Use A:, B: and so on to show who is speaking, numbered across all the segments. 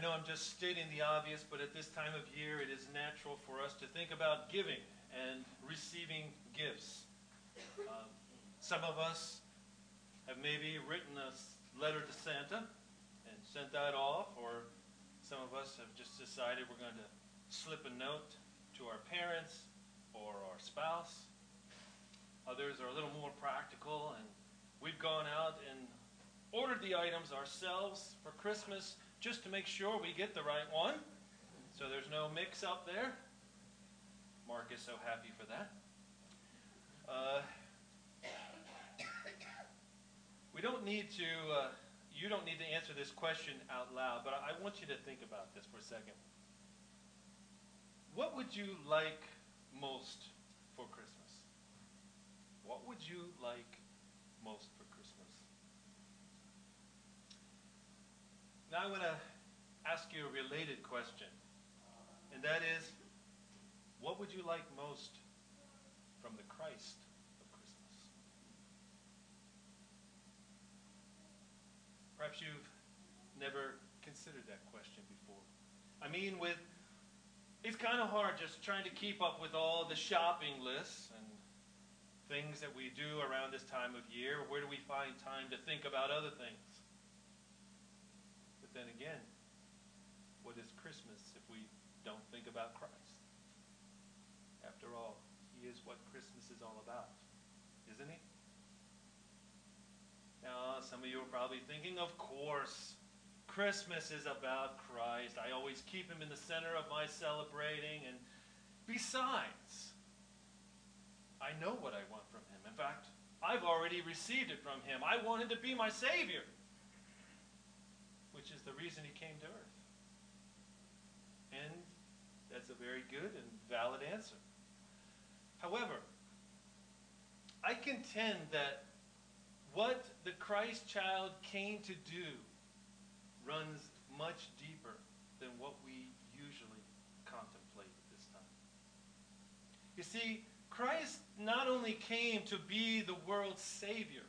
A: know I'm just stating the obvious, but at this time of year it is natural for us to think about giving and receiving gifts. Some of us have maybe written a letter to Santa and sent that off, or some of us have just decided we're going to slip a note to our parents or our spouse. Others are a little more practical, and we've gone out and ordered the items ourselves for Christmas just to make sure we get the right one, so there's no mix-up there. Mark is so happy for that. We don't need to, you don't need to answer this question out loud, but I want you to think about this for a second. What would you like most for Christmas? What would you like most for Christmas? Now I want to ask you a related question, and that is, what would you like most from the Christ of Christmas? Perhaps you've never considered that question before. I mean, it's kind of hard just trying to keep up with all the shopping lists and things that we do around this time of year. Where do we find time to think about other things? But then again, what is Christmas if we don't think about Christ? After all, He is what Christmas is all about, isn't He? Now, some of you are probably thinking, of course, Christmas is about Christ. I always keep Him in the center of my celebrating, and besides, I know what I want from Him. In fact, I've already received it from Him. I want Him to be my Savior, which is the reason He came to earth. And that's a very good and valid answer. However, I contend that what the Christ child came to do runs much deeper than what we usually contemplate at this time. You see, Christ not only came to be the world's Savior,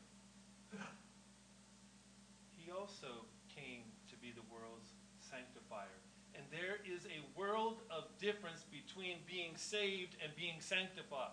A: He also came to be the world's sanctifier. And there is a world of difference between being saved and being sanctified.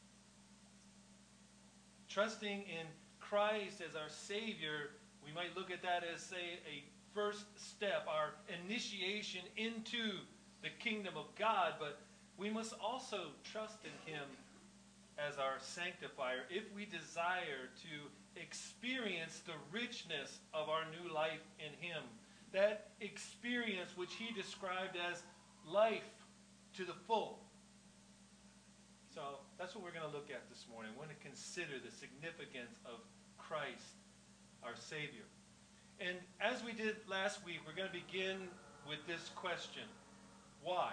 A: Trusting in Christ as our Savior, we might look at that as, say, a first step, our initiation into the kingdom of God, but we must also trust in Him as our sanctifier if we desire to experience the richness of our new life in Him. That experience which He described as life to the full. So that's what we're going to look at this morning. We're going to consider the significance of Christ, our Savior. And as we did last week, we're going to begin with this question. Why?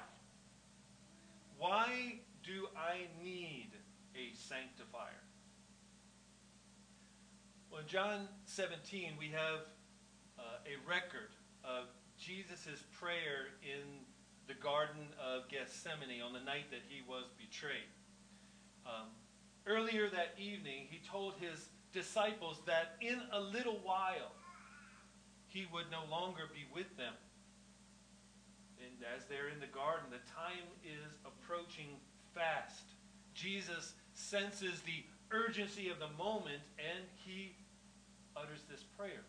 A: Why do I need a sanctifier? Well, in John 17, we have a record of Jesus' prayer in the Garden of Gethsemane on the night that He was betrayed. Earlier that evening, He told His disciples that in a little while, He would no longer be with them. And as they're in the garden, the time is approaching fast. Jesus senses the urgency of the moment, and He utters this prayer.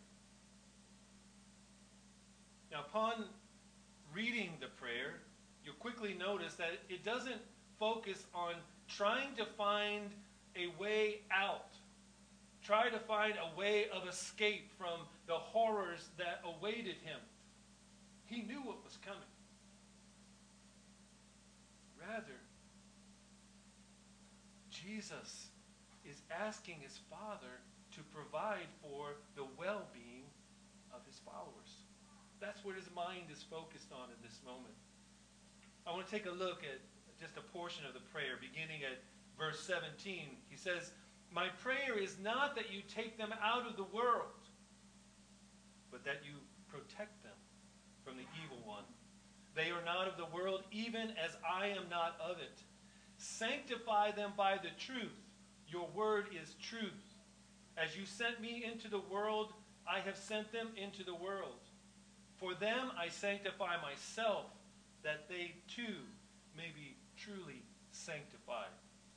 A: Now, upon reading the prayer, you'll quickly notice that it doesn't focus on trying to find a way out. Try to find a way of escape from the horrors that awaited Him. He knew what was coming. Rather, Jesus is asking His Father to provide for the well-being of His followers. That's what His mind is focused on in this moment. I want to take a look at just a portion of the prayer, beginning at verse 17. He says, "My prayer is not that you take them out of the world, but that you protect them from the evil one. They are not of the world, even as I am not of it. Sanctify them by the truth. Your word is truth. As you sent me into the world, I have sent them into the world. For them I sanctify myself, that they too may be truly sanctified.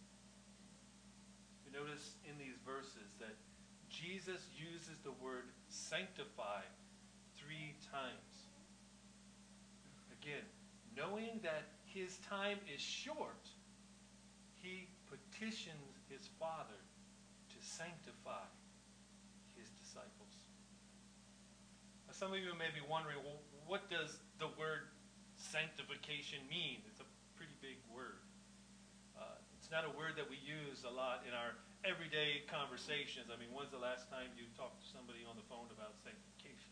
A: You notice in these verses that Jesus uses the word sanctify 3 times. Again, knowing that his time is short, he petitions his Father to sanctify his disciples. Now, some of you may be wondering, well, what does the word sanctification mean? It's a pretty big word. It's not a word that we use a lot in our everyday conversations. I mean, when's the last time you talked to somebody on the phone about sanctification?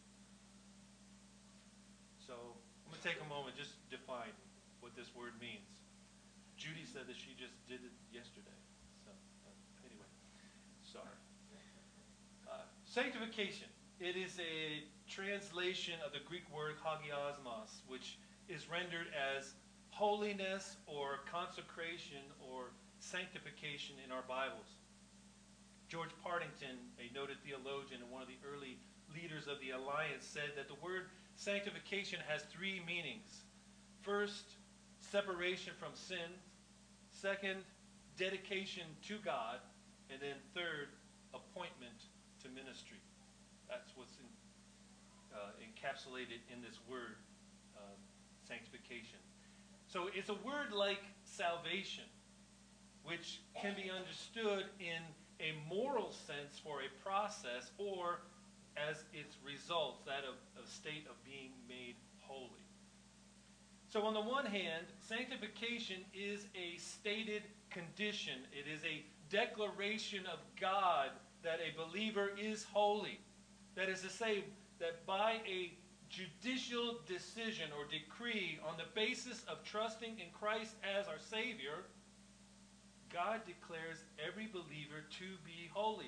A: So I'm going to take a moment just to define what this word means. Judy said that she just did it yesterday. So anyway, sorry. Sanctification. It is a translation of the Greek word hagiosmos, which is rendered as holiness or consecration or sanctification in our Bibles. George Partington, a noted theologian and one of the early leaders of the Alliance, said that the word sanctification has 3 meanings. First, separation from sin. Second, dedication to God. And then third, appointment to ministry. That's what's encapsulated in this word, sanctification. So it's a word like salvation, which can be understood in a moral sense for a process, or as its results, that of a state of being made holy. So on the one hand, sanctification is a stated condition. It is a declaration of God that a believer is holy. That is to say, that by a judicial decision or decree on the basis of trusting in Christ as our Savior, God declares every believer to be holy.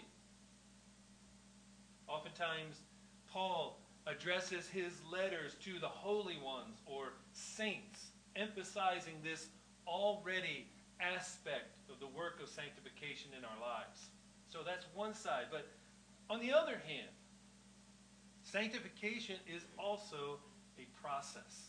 A: Oftentimes, Paul addresses his letters to the holy ones or saints, emphasizing this already aspect of the work of sanctification in our lives. So that's one side. But on the other hand, sanctification is also a process.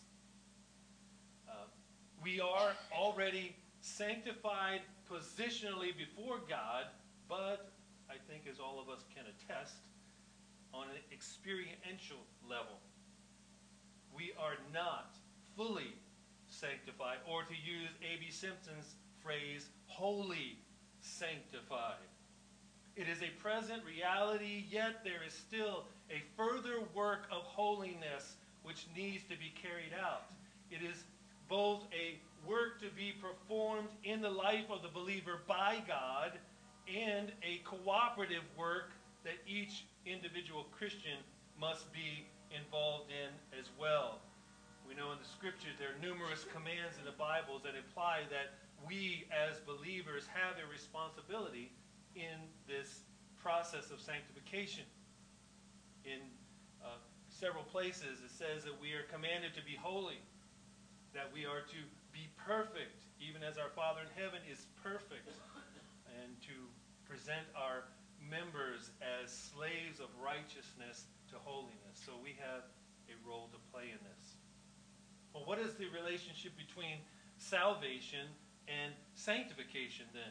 A: We are already sanctified positionally before God, but I think, as all of us can attest, on an experiential level. We are not fully sanctified, or to use A.B. Simpson's phrase, wholly sanctified. It is a present reality, yet there is still a further work of holiness which needs to be carried out. It is both a work to be performed in the life of the believer by God and a cooperative work that each individual Christian must be involved in as well. We know in the Scriptures there are numerous commands in the Bible that imply that we as believers have a responsibility in this process of sanctification. In several places it says that we are commanded to be holy, that we are to be perfect, even as our Father in heaven is perfect, and to present our members as slaves of righteousness to holiness. So we have a role to play in this. Well, what is the relationship between salvation and sanctification then?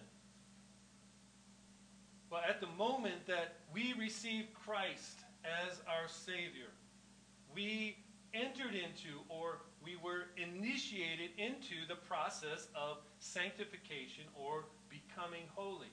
A: Well, at the moment that we receive Christ as our Savior, we entered into, or we were initiated into, the process of sanctification or becoming holy.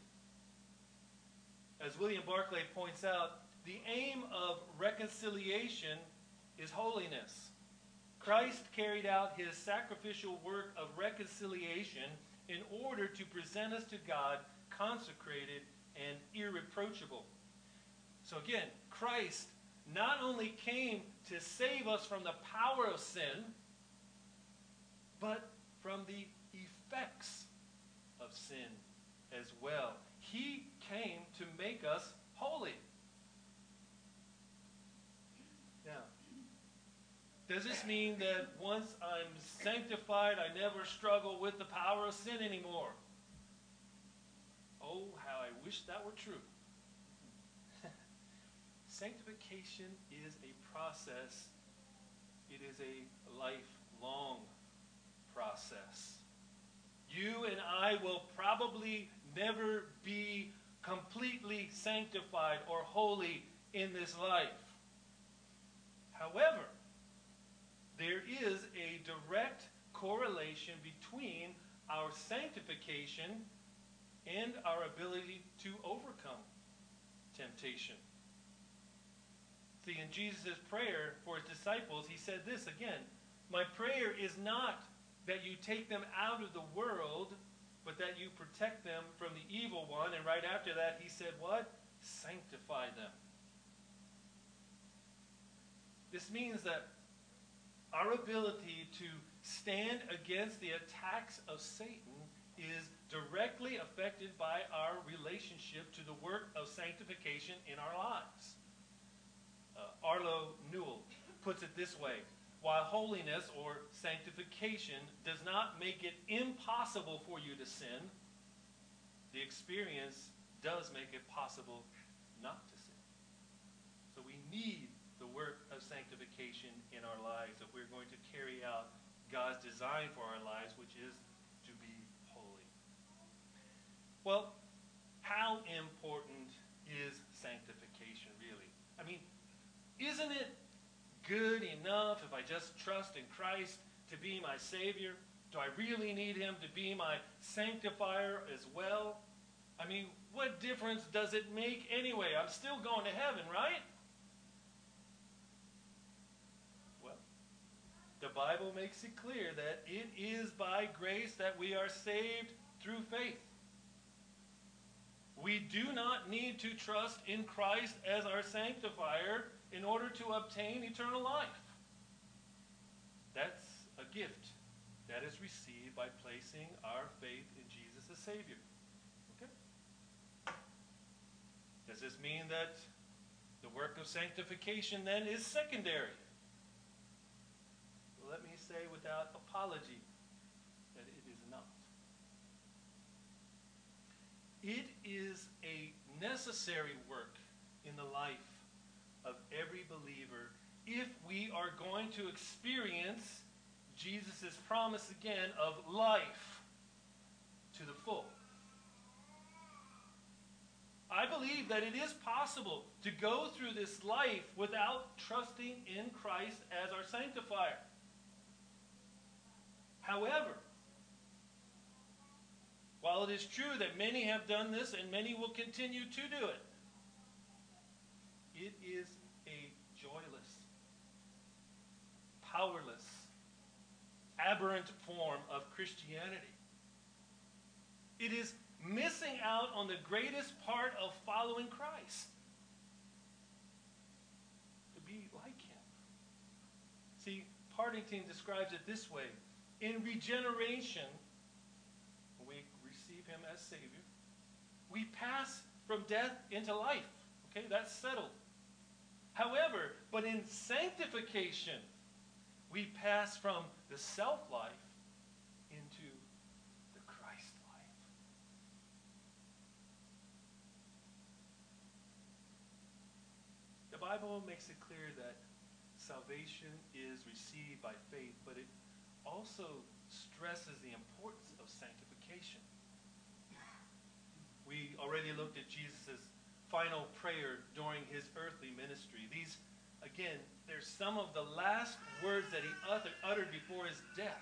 A: As William Barclay points out, the aim of reconciliation is holiness. Christ carried out his sacrificial work of reconciliation in order to present us to God consecrated and irreproachable. So again, Christ not only came to save us from the power of sin, but from the effects of sin as well. He came to make us holy. Now, does this mean that once I'm sanctified, I never struggle with the power of sin anymore? Oh, how I wish that were true. Sanctification is a process it is a lifelong process. You and I will probably never be completely sanctified or holy in this life. However, there is a direct correlation between our sanctification and our ability to overcome temptation. See, in Jesus' prayer for his disciples, he said this again, "My prayer is not that you take them out of the world, but that you protect them from the evil one." And right after that, he said what? Sanctify them. This means that our ability to stand against the attacks of Satan is directly affected by our relationship to the work of sanctification in our lives. Arlo Newell puts it this way: while holiness or sanctification does not make it impossible for you to sin, the experience does make it possible not to sin. So we need the work of sanctification in our lives if we're going to carry out God's design for our lives, which is to be holy. Well, how important is sanctification really? I mean, isn't it good enough if I just trust in Christ to be my Savior? Do I really need him to be my sanctifier as well? I mean, what difference does it make anyway? I'm still going to heaven, right? Well, the Bible makes it clear that it is by grace that we are saved through faith. We do not need to trust in Christ as our sanctifier in order to obtain eternal life. That's a gift that is received by placing our faith in Jesus as Savior. Okay? Does this mean that the work of sanctification then is secondary? Well, let me say without apology that it is not. It is a necessary work in the life of every believer if we are going to experience Jesus' promise again of life to the full. I believe that it is possible to go through this life without trusting in Christ as our sanctifier. However, while it is true that many have done this and many will continue to do it, it is a joyless, powerless, aberrant form of Christianity. It is missing out on the greatest part of following Christ. To be like him. See, Partington describes it this way. In regeneration, when we receive him as Savior, we pass from death into life. Okay, that's settled. However, but in sanctification, we pass from the self-life into the Christ life. The Bible makes it clear that salvation is received by faith, but it also stresses the importance of sanctification. We already looked at Jesus' final prayer during his earthly ministry. These, again, they're some of the last words that he uttered before his death.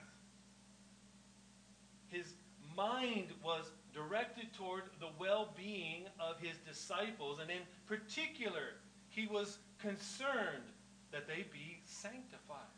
A: His mind was directed toward the well-being of his disciples, and in particular, he was concerned that they be sanctified.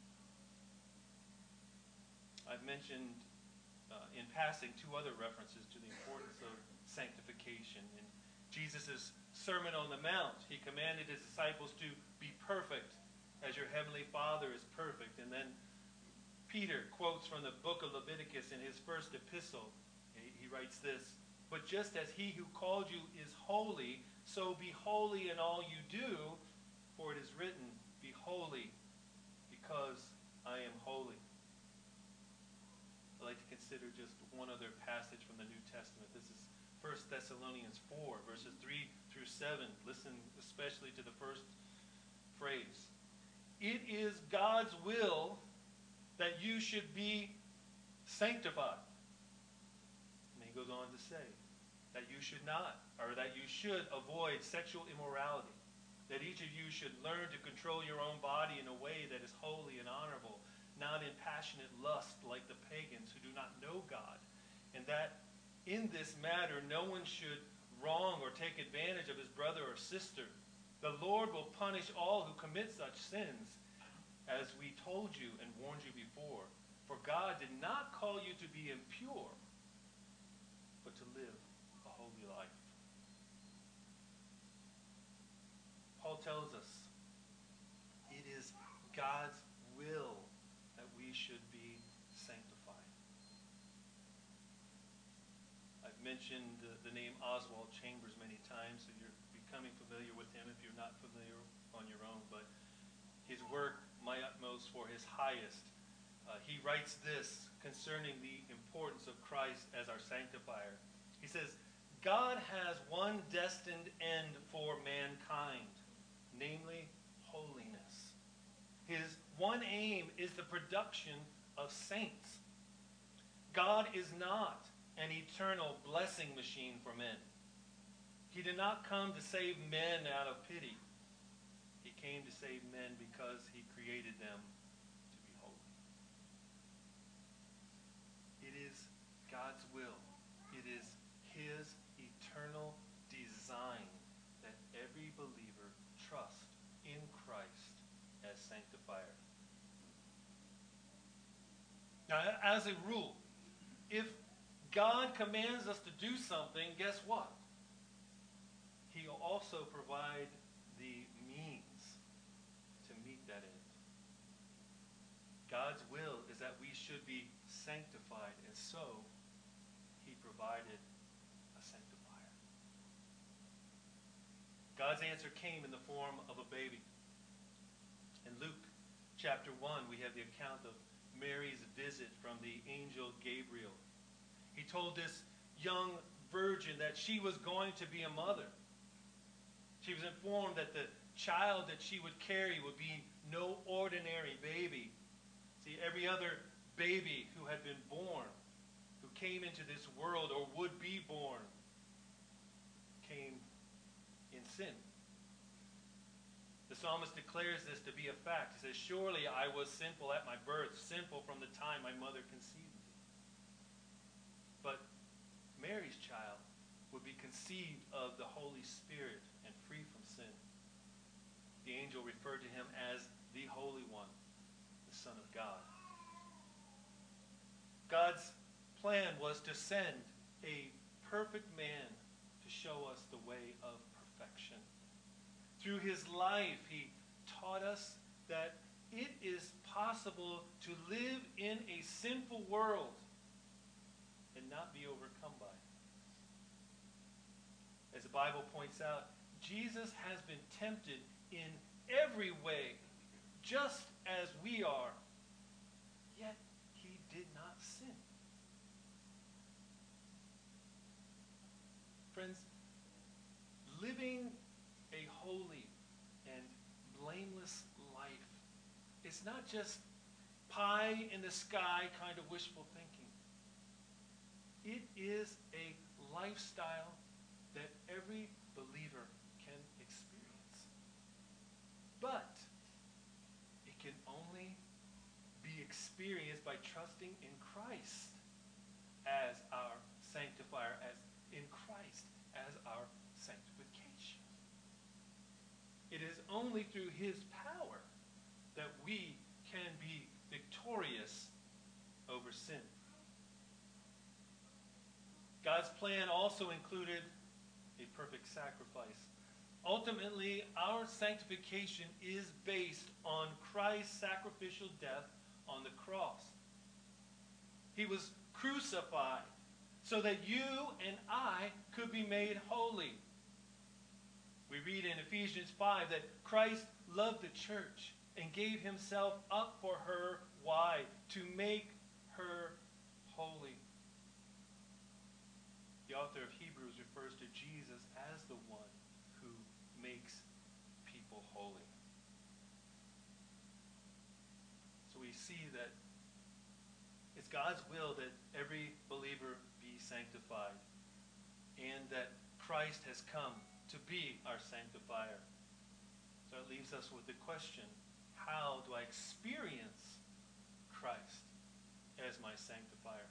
A: I've mentioned in passing two other references to the importance of sanctification. In Jesus' Sermon on the Mount, he commanded his disciples to be perfect as your heavenly Father is perfect. And then Peter quotes from the book of Leviticus in his first epistle. He writes this, "But just as he who called you is holy, so be holy in all you do, for it is written, be holy, because I am holy." I'd like to consider just one other passage from the New Testament. This is 1 Thessalonians 4, verses 3 through 7. Listen especially to the first phrase. it is God's will that you should be sanctified. And he goes on to say that you should not, or that you should avoid sexual immorality, that each of you should learn to control your own body in a way that is holy and honorable, not in passionate lust like the pagans who do not know God, and that in this matter no one should wrong or take advantage of his brother or sister. The Lord will punish all who commit such sins, as we told you and warned you before. For God did not call you to be impure, but to live a holy life. Paul tells us it is God's will that we should be sanctified. I've mentioned the name Oswald Chambers many times, so you're becoming familiar with him if you're not familiar on your own. But his work, My Utmost for His Highest, he writes this concerning the importance of Christ as our sanctifier. He says, God has one destined end for mankind, namely holiness. His one aim is the production of saints. God is not an eternal blessing machine for men. He did not come to save men out of pity. He came to save men because he created them to be holy. It is God's will. It is his eternal design that every believer trust in Christ as sanctifier. Now, as a rule, if God commands us to do something, guess what? He'll also provide the means to meet that end. God's will is that we should be sanctified, and so he provided a sanctifier. God's answer came in the form of a baby. In Luke chapter 1, we have the account of Mary's visit from the angel Gabriel. He told this young virgin that she was going to be a mother. She was informed that the child that she would carry would be no ordinary baby. See, every other baby who had been born, who came into this world or would be born, came in sin. The psalmist declares this to be a fact. He says, surely I was sinful at my birth, sinful from the time my mother conceived me. But Mary's child would be conceived of the Holy Spirit and free from sin. The angel referred to him as the Holy One, the Son of God. God's plan was to send a perfect man to show us the way of perfection. Through his life, he taught us that it is possible to live in a sinful world and not be overcome by it. As the Bible points out, Jesus has been tempted in every way, just as we are, yet he did not sin. Friends, living a holy and blameless life is not just pie in the sky kind of wishful thinking. It is a lifestyle that every believer can experience. But it can only be experienced by trusting in Christ as our sanctifier, as in Christ as our sanctification. It is only through his power that we can be victorious over sin. God's plan also included a perfect sacrifice. Ultimately, our sanctification is based on Christ's sacrificial death on the cross. He was crucified so that you and I could be made holy. We read in Ephesians 5 that Christ loved the church and gave himself up for her. Why? To make her holy. The author of Hebrews refers to Jesus as the one who makes people holy. see that it's God's will that every believer be sanctified, and that Christ has come to be our sanctifier. So it leaves us with the question, how do I experience Christ as my sanctifier?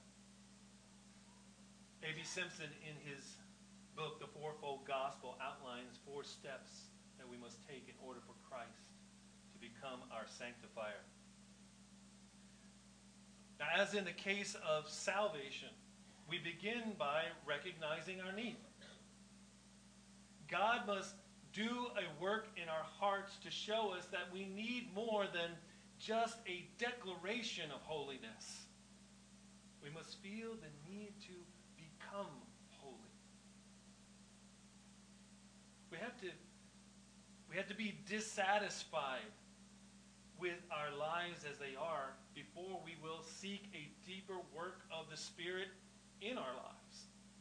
A: A.B. Simpson, in his book, The Fourfold Gospel, outlines 4 steps that we must take in order for Christ to become our sanctifier. Now, as in the case of salvation, we begin by recognizing our need. God must do a work in our hearts to show us that we need more than just a declaration of holiness. We must feel the need to become holy. We have to be dissatisfied with our lives as they are before we will seek a deeper work of the Spirit in our lives.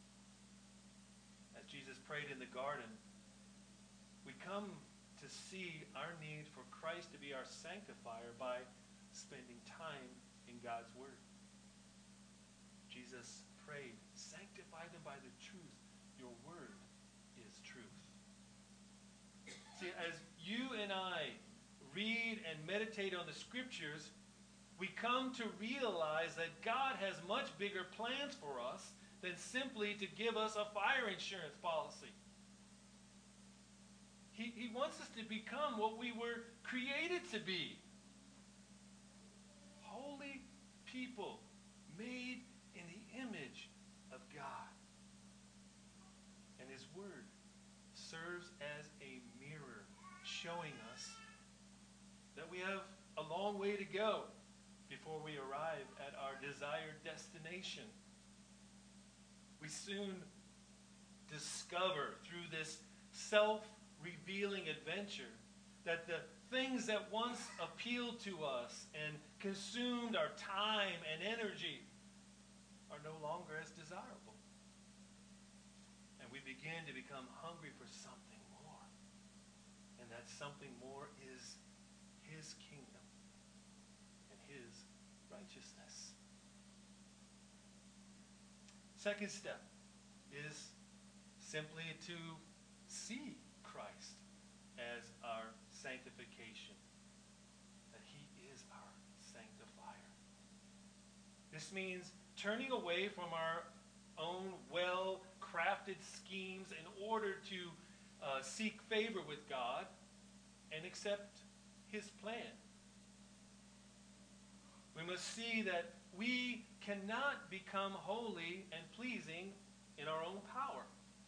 A: As Jesus prayed in the garden, we come to see our need for Christ to be our sanctifier by spending time in God's Word. Jesus prayed, sanctify them by the truth. Your Word is truth. See, as you and I read and meditate on the Scriptures, we come to realize that God has much bigger plans for us than simply to give us a fire insurance policy. He wants us to become what we were created to be. Holy people made in the image of God. And His Word serves as a mirror showing us that we have a long way to go before we arrive at our desired destination. We soon discover through this self-revealing adventure that the things that once appealed to us and consumed our time and energy are no longer as desirable. And we begin to become hungry for something more. And that something more is His kingdom and His righteousness. Second step is simply to see Christ as our sanctification, that He is our sanctifier. This means turning away from our own well-crafted schemes in order to seek favor with God and accept His plan. We must see that we cannot become holy and pleasing in our own power.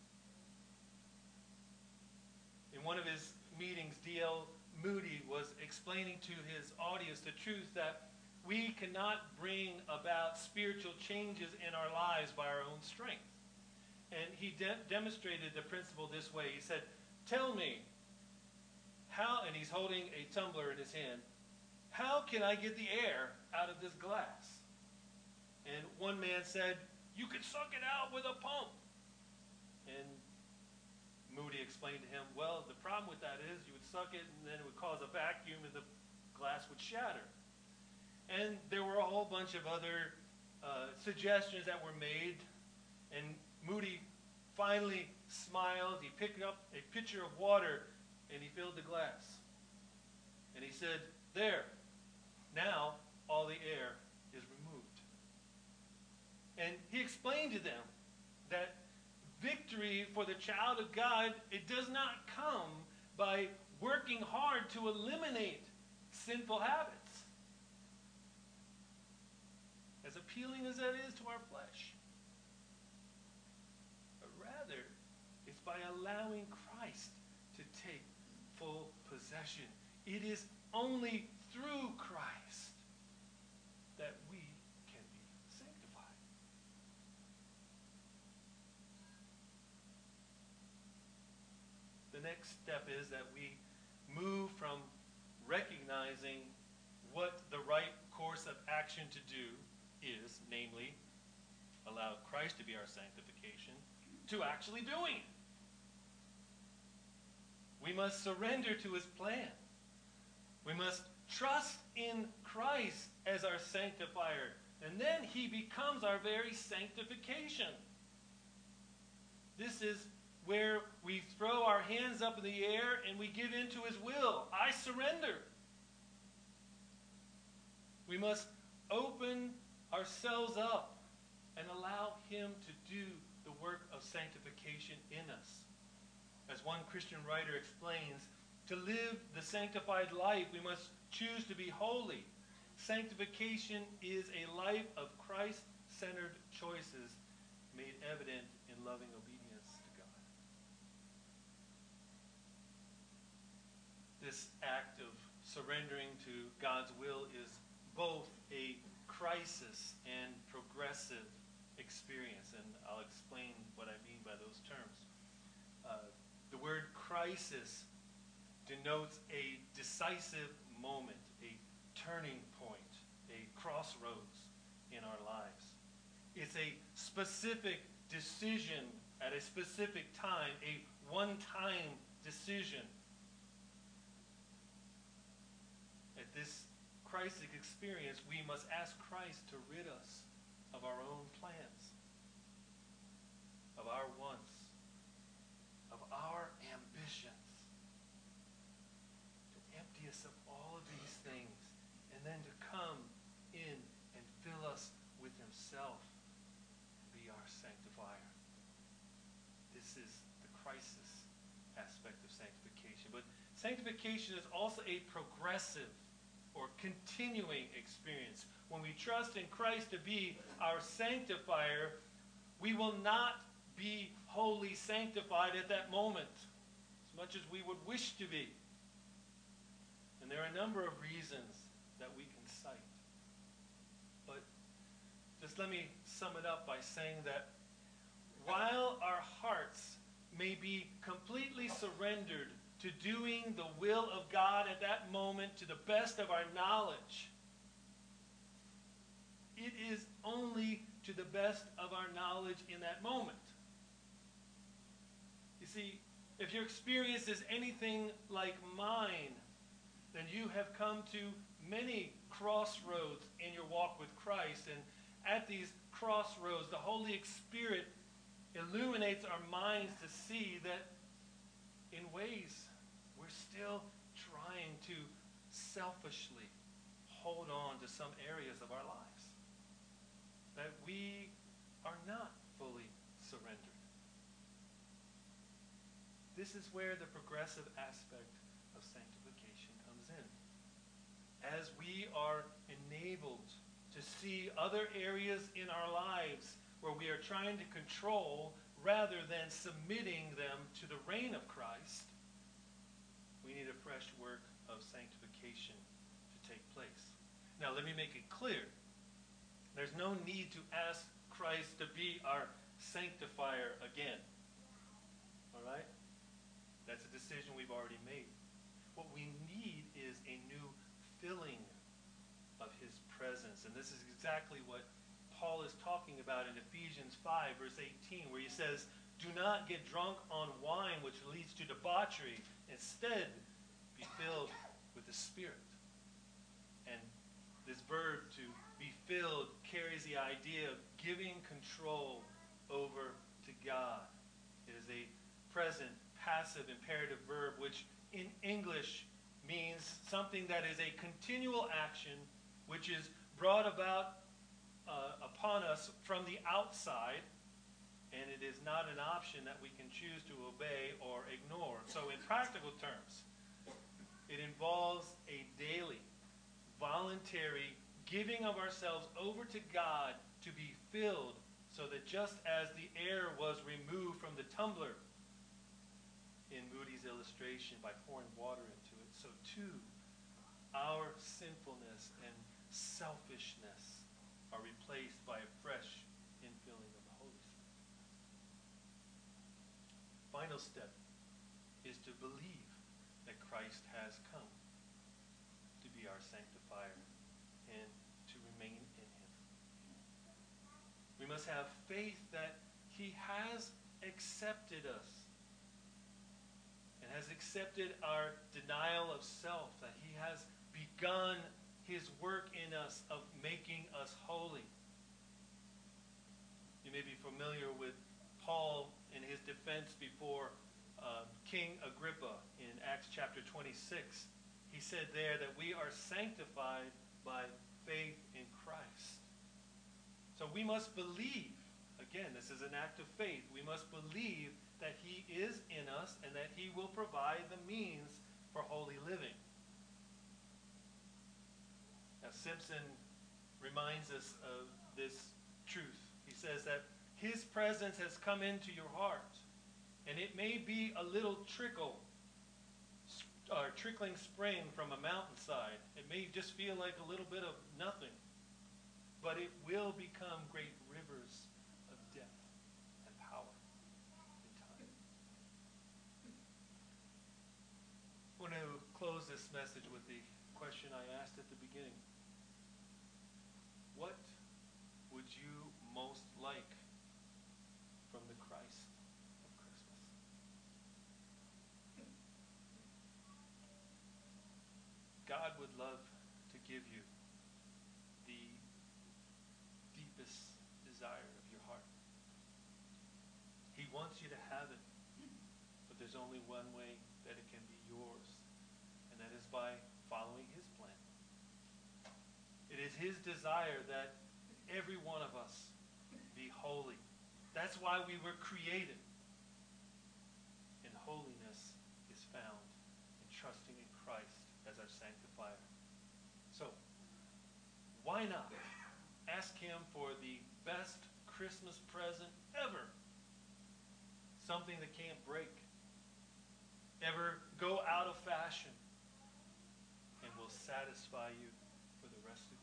A: In one of his meetings, D.L. Moody was explaining to his audience the truth that we cannot bring about spiritual changes in our lives by our own strength. And he demonstrated the principle this way. He said, tell me, how, and he's holding a tumbler in his hand, how can I get the air out of this glass? And one man said, you could suck it out with a pump. And Moody explained to him, well, the problem with that is you would suck it and then it would cause a vacuum and the glass would shatter. And there were a whole bunch of other suggestions that were made. And Moody finally smiled. He picked up a pitcher of water and he filled the glass. And he said, there, now all the air is removed. And he explained to them that victory for the child of God, it does not come by working hard to eliminate sinful habits, as appealing as that is to our flesh. But rather, it's by allowing Christ to take full possession. It is only through Christ that we can be sanctified. The next step is that we move from recognizing what the right course of action to do is, namely, allow Christ to be our sanctification, to actually doing it. We must surrender to His plan. We must trust in Christ as our sanctifier. And then he becomes our very sanctification. This is where we throw our hands up in the air and we give in to his will. I surrender. We must open ourselves up and allow him to do the work of sanctification in us. As one Christian writer explains, to live the sanctified life, we must choose to be holy. Sanctification is a life of Christ-centered choices made evident in loving obedience to God. This act of surrendering to God's will is both a crisis and progressive experience, and I'll explain what I mean by those terms. The word crisis denotes a decisive moment, a turning point, a crossroads in our lives. It's a specific decision at a specific time, a one-time decision. At this crisis experience, we must ask Christ to rid us of our own plans, of our wants, of our ambitions, to empty us of all of these things, and then to come in and fill us with himself, be our sanctifier. This is the crisis aspect of sanctification. But sanctification is also a progressive or continuing experience. When we trust in Christ to be our sanctifier, we will not be wholly sanctified at that moment, as much as we would wish to be. And there are a number of reasons that we can cite. But just let me sum it up by saying that while our hearts may be completely surrendered to doing the will of God at that moment to the best of our knowledge, it is only to the best of our knowledge in that moment. You see, if your experience is anything like mine, then you have come to many crossroads in your walk with Christ. And at these crossroads, the Holy Spirit illuminates our minds to see that in ways we're still trying to selfishly hold on to some areas of our lives, that we are not fully surrendered. This is where the progressive aspect of sanctification comes in. As we are enabled to see other areas in our lives where we are trying to control rather than submitting them to the reign of Christ, we need a fresh work of sanctification to take place. Now, let me make it clear. There's no need to ask Christ to be our sanctifier again. All right? That's a decision we've already made. What we need is a new filling of his presence. And this is exactly what Paul is talking about in Ephesians 5, verse 18, where he says, "Do not get drunk on wine, which leads to debauchery. Instead, be filled with the Spirit." And this verb, to be filled, carries the idea of giving control over to God. It is a present, passive, imperative verb, which in English means something that is a continual action which is brought about upon us from the outside, and it is not an option that we can choose to obey or ignore. So in practical terms, it involves a daily, voluntary giving of ourselves over to God to be filled, so that just as the air was removed from the tumbler in Moody's illustration by pouring water into it, so too our sinfulness and selfishness are replaced by a fresh infilling of the Holy Spirit. Final step is to believe that Christ has come to be our sanctifier and to remain in him. We must have faith that he has accepted us and has accepted our denial of self, that he has begun his work in us of making us holy. You may be familiar with Paul in his defense before King Agrippa in Acts chapter 26. He said there that we are sanctified by faith in Christ. So we must believe, again, this is an act of faith. We must believe that he is in us and that he will provide the means for holy living. Now, Simpson reminds us of this truth. He says that his presence has come into your heart, and it may be a little trickling spring from a mountainside. It may just feel like a little bit of nothing, but it will become great rivers of depth and power in time. I want to close this message with the question I asked at the beginning. What would you most like from the Christ of Christmas? God would love to give you the deepest desire of your heart. He wants you to have it, but there's only one way that it can be yours, and that is by following his plan. It is his desire that every one of us be holy. That's why we were created. And holiness is found in trusting in Christ as our sanctifier. So, why not ask him for the best Christmas present ever? Something that can't break, ever go out of fashion, and will satisfy you for the rest of